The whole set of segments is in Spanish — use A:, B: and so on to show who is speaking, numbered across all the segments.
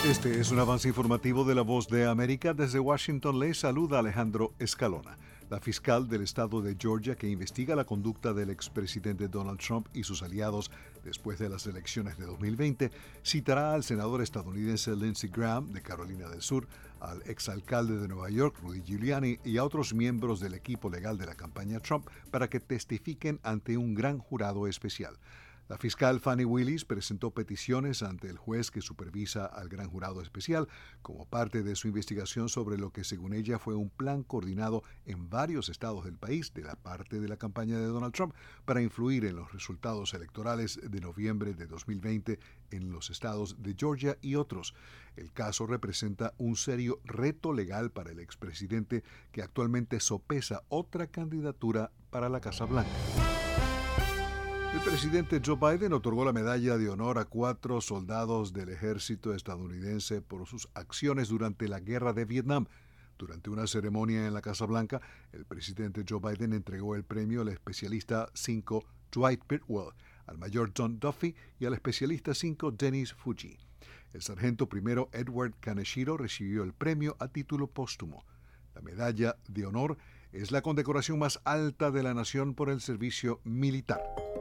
A: Este es un avance informativo de La Voz de América. Desde Washington le saluda Alejandro Escalona. La fiscal del estado de Georgia, que investiga la conducta del expresidente Donald Trump y sus aliados después de las elecciones de 2020, citará al senador estadounidense Lindsey Graham, de Carolina del Sur, al exalcalde de Nueva York, Rudy Giuliani, y a otros miembros del equipo legal de la campaña Trump para que testifiquen ante un gran jurado especial. La fiscal Fani Willis presentó peticiones ante el juez que supervisa al gran jurado especial como parte de su investigación sobre lo que, según ella, fue un plan coordinado en varios estados del país de la parte de la campaña de Donald Trump para influir en los resultados electorales de noviembre de 2020 en los estados de Georgia y otros. El caso representa un serio reto legal para el expresidente, que actualmente sopesa otra candidatura para la Casa Blanca. El presidente Joe Biden otorgó la medalla de honor a 4 soldados del ejército estadounidense por sus acciones durante la guerra de Vietnam. Durante una ceremonia en la Casa Blanca, el presidente Joe Biden entregó el premio al especialista 5 Dwight Bidwell, al mayor John Duffy y al especialista 5 Dennis Fuji. El sargento primero Edward Kaneshiro recibió el premio a título póstumo. La medalla de honor es la condecoración más alta de la nación por el servicio militar.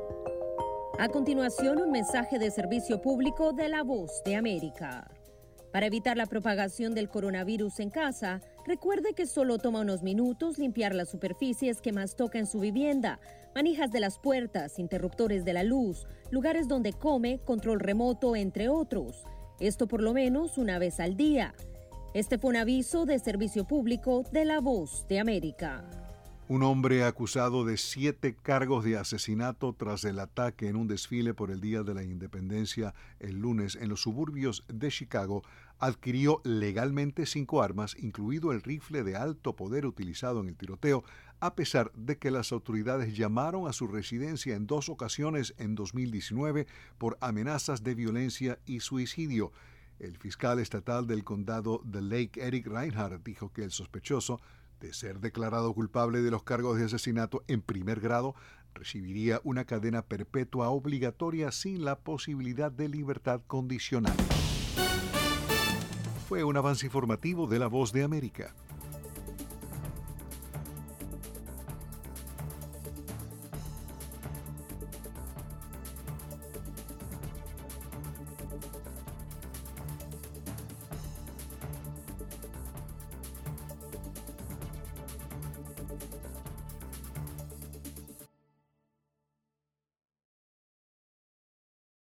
B: A continuación, un mensaje de servicio público de La Voz de América. Para evitar la propagación del coronavirus en casa, recuerde que solo toma unos minutos limpiar las superficies que más toca en su vivienda, manijas de las puertas, interruptores de la luz, lugares donde come, control remoto, entre otros. Esto por lo menos una vez al día. Este fue un aviso de servicio público de La Voz de América.
A: Un hombre acusado de 7 cargos de asesinato tras el ataque en un desfile por el Día de la Independencia el lunes en los suburbios de Chicago adquirió legalmente 5 armas, incluido el rifle de alto poder utilizado en el tiroteo, a pesar de que las autoridades llamaron a su residencia en 2 ocasiones en 2019 por amenazas de violencia y suicidio. El fiscal estatal del condado de Lake, Eric Reinhardt, dijo que el sospechoso, de ser declarado culpable de los cargos de asesinato en primer grado, recibiría una cadena perpetua obligatoria sin la posibilidad de libertad condicional. Fue un avance informativo de La Voz de América.